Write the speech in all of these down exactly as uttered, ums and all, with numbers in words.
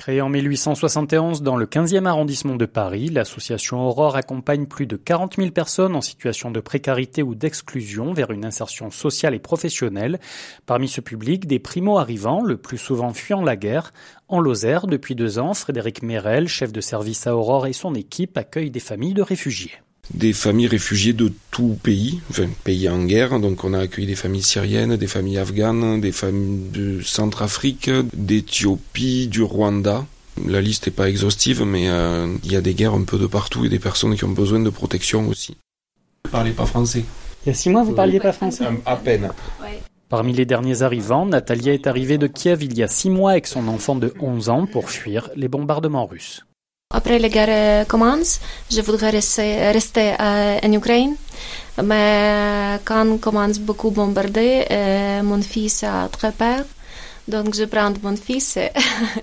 Créée en mille huit cent soixante et onze dans le quinzième arrondissement de Paris, l'association Aurore accompagne plus de quarante mille personnes en situation de précarité ou d'exclusion vers une insertion sociale et professionnelle. Parmi ce public, des primo-arrivants, le plus souvent fuyant la guerre. En Lozère, depuis deux ans, Frédéric Mérel, chef de service à Aurore, et son équipe accueillent des familles de réfugiés. Des familles réfugiées de tout pays, enfin pays en guerre, donc on a accueilli des familles syriennes, des familles afghanes, des familles de Centrafrique, d'Éthiopie, du Rwanda. La liste n'est pas exhaustive, mais euh, il y a des guerres un peu de partout et des personnes qui ont besoin de protection aussi. Vous ne parlez pas français? Il y a six mois, vous ne parliez pas français? À peine. Parmi les derniers arrivants, Natalia est arrivée de Kiev il y a six mois avec son enfant de onze ans pour fuir les bombardements russes. Après la guerre commence, je voudrais rester, rester en Ukraine, mais quand commence beaucoup bombarder, euh, mon fils a très peur, donc je prends mon fils et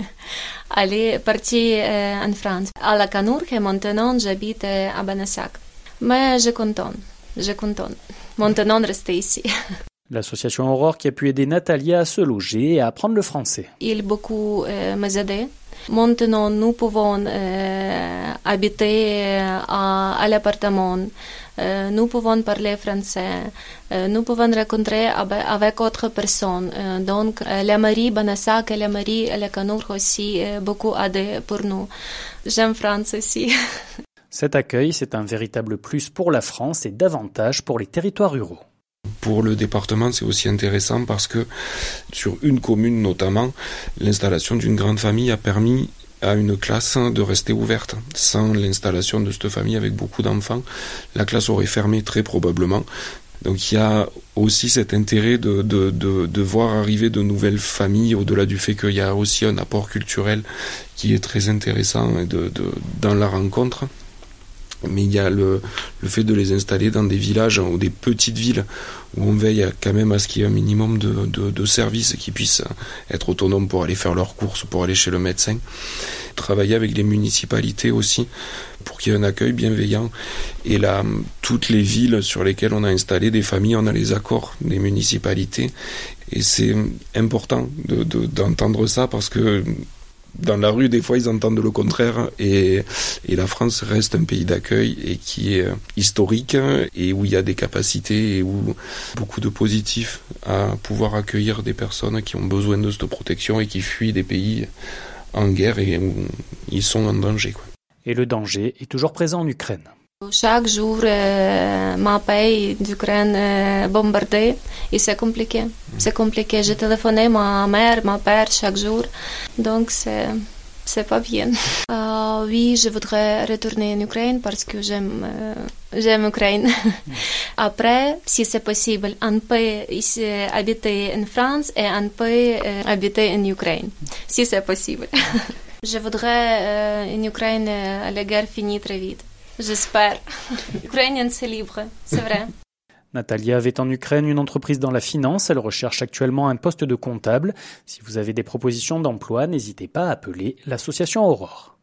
aller partir euh, en France. À la Canour, et maintenant j'habite à Banassac. Mais je contente, je contente. Maintenant rester ici. L'association Aurore qui a pu aider Natalia à se loger et à apprendre le français. Il a beaucoup euh, m'aider. Maintenant, nous pouvons euh, habiter à, à l'appartement, euh, nous pouvons parler français, euh, nous pouvons rencontrer avec, avec autres personnes. Euh, donc, euh, la mairie Banassac et la mairie La Canour aussi euh, beaucoup aidé pour nous. J'aime France aussi. Cet accueil, c'est un véritable plus pour la France et davantage pour les territoires ruraux. Pour le département, c'est aussi intéressant parce que sur une commune notamment, l'installation d'une grande famille a permis à une classe de rester ouverte. Sans l'installation de cette famille avec beaucoup d'enfants, la classe aurait fermé très probablement. Donc il y a aussi cet intérêt de, de, de, de voir arriver de nouvelles familles, au-delà du fait qu'il y a aussi un apport culturel qui est très intéressant de, de, dans la rencontre. Mais il y a le, le fait de les installer dans des villages ou des petites villes où on veille quand même à ce qu'il y ait un minimum de, de, de services qui puissent être autonomes pour aller faire leurs courses, pour aller chez le médecin. Travailler avec les municipalités aussi pour qu'il y ait un accueil bienveillant. Et là, toutes les villes sur lesquelles on a installé des familles, on a les accords des municipalités. Et c'est important de, de, d'entendre ça parce que dans la rue, des fois, ils entendent le contraire et, et la France reste un pays d'accueil et qui est historique et où il y a des capacités et où beaucoup de positifs à pouvoir accueillir des personnes qui ont besoin de cette protection et qui fuient des pays en guerre et où ils sont en danger, quoi. Et le danger est toujours présent en Ukraine. Chaque jour, euh, ma pays d'Ukraine est bombardée et c'est compliqué. C'est compliqué. J'ai téléphoné à ma mère, ma père chaque jour. Donc, c'est, c'est pas bien. Euh, oui, je voudrais retourner en Ukraine parce que j'aime, euh, j'aime l'Ukraine. Après, si c'est possible, on peut ici habiter en France et on peut euh, habiter en Ukraine. Si c'est possible. Je voudrais euh, en Ukraine euh, la guerre finisse très vite. J'espère. Ukrainienne, c'est libre, c'est vrai. Natalia avait en Ukraine une entreprise dans la finance. Elle recherche actuellement un poste de comptable. Si vous avez des propositions d'emploi, n'hésitez pas à appeler l'association Aurore.